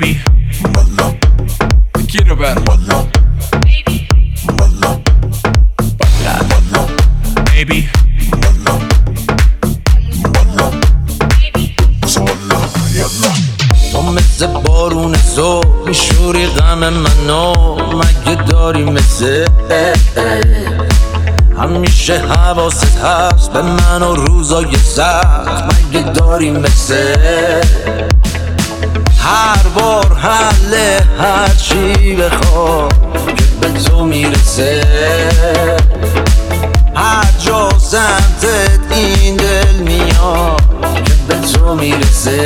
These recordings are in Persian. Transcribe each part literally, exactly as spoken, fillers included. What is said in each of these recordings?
baby. Quiero ver. Baby. تو مثل بارون زو میشوری غم منو، مگه داری مثل همیشه حواست هست به من و روزای سخت، مگه داری مثل هر بار حل هر چی بخواه که به تو میرسه، هر جا سمتت این دل میاد که به تو میرسه.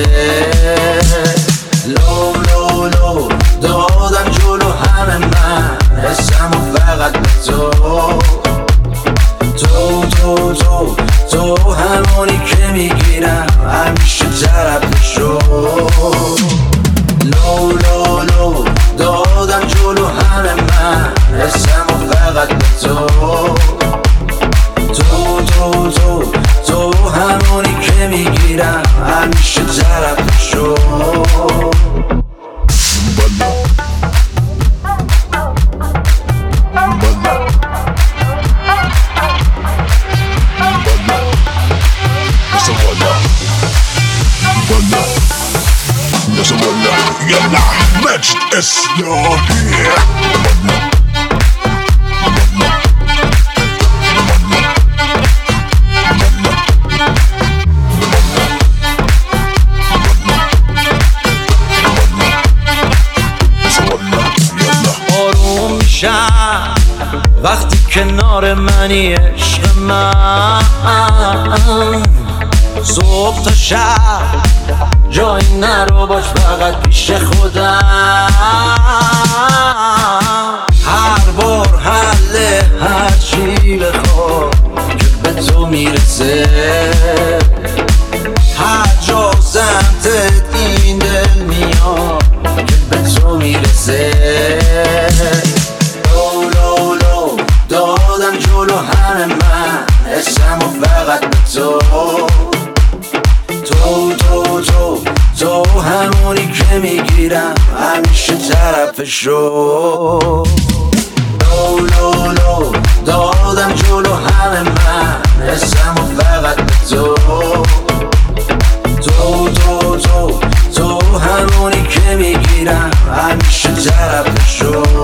لو لو لو دادم جلو همه من حسم و فقط به تو، تو تو تو تو همونی که میگیرم همیشه طرفشو. لو لو لو دادم جلو همه من حسم و فقط به تو، تو تو تو تو همونی که میگیرم همیشه طرفشو. يلا مجد اسياهي آروم میشم وقتی کنار منی عشق من، صبح تا شب جایی نرو باش فقط پیش خودم، هر بار حل هر چی بخواه که به تو میرسه، هر جا سمتت این دل میاد که به تو میرسه. لو لو لو دادم جلو همه من حسم و فقط به تو، تو تو تو تو همونی که میگیرم همیشه طرفشو. لو لو لو دادم جلو همه من حسم و فقط به تو، تو تو تو تو همونی که میگیرم همیشه طرفشو.